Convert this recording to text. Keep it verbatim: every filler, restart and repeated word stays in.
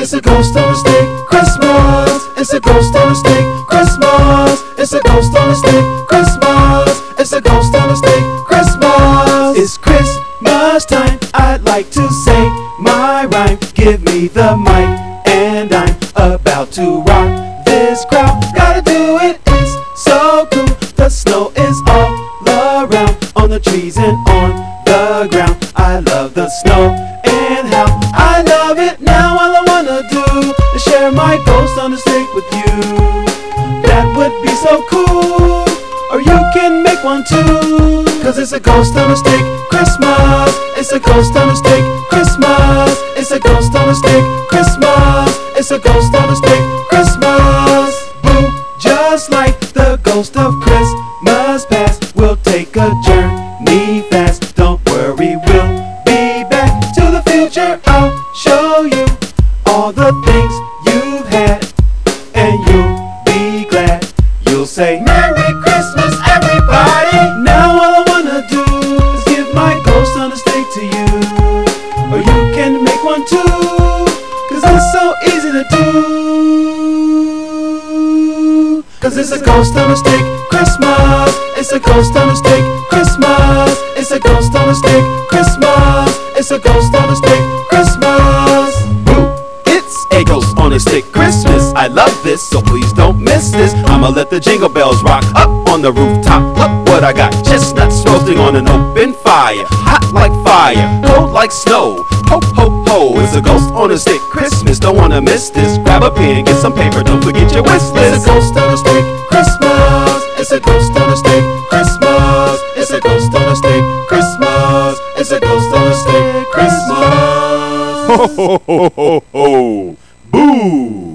It's a ghost on a stick, Christmas. It's a ghost on a stick, Christmas. It's a ghost on a stick, Christmas. It's a ghost on a stick, Christmas. It's Christmas time, I'd like to say my rhyme. Give me the mic, and I'm about to rock this crowd. Gotta do it, it's so cool. The snow is all around, on the trees and on the ground. I love the snow and how I love it now. All I wanna do is share my ghost on a stick with you. That would be so cool, or you can make one too. Cause it's a ghost on a stick, Christmas. It's a ghost on a stick, Christmas. It's a ghost on a stick, Christmas. It's a ghost on a stick, Christmas. Boo, just like the ghost of Christmas past. We'll take a journey fast. Don't worry, we'll be back to the future. I'll show you all the things you've had, and you'll be glad. You'll say Merry Christmas, everybody. Now all I wanna do is give my ghost on a stick to you, or you can make one too, cause it's so easy to do. Cause it's a ghost on a stick, Christmas. It's a ghost on a stick, Christmas. It's a ghost on a stick, Christmas. It's a ghost on a stick, Christmas. Boo! It's a ghost on a stick, Christmas. I love this, so please don't miss this. I'ma let the jingle bells rock up on the rooftop. Look what I got, chestnuts roasting on an open fire. Hot like fire, cold like snow. Ho, ho, ho, it's a ghost on a stick, Christmas. Don't wanna miss this. Grab a pen, get some paper, don't forget your wish list. It's a ghost on a stick, Christmas. It's a ghost on a stick, Christmas. It's a ghost on a stick, Christmas. It's a ghost on a stick, Christmas. Ho, ho, ho, ho, ho. Boo!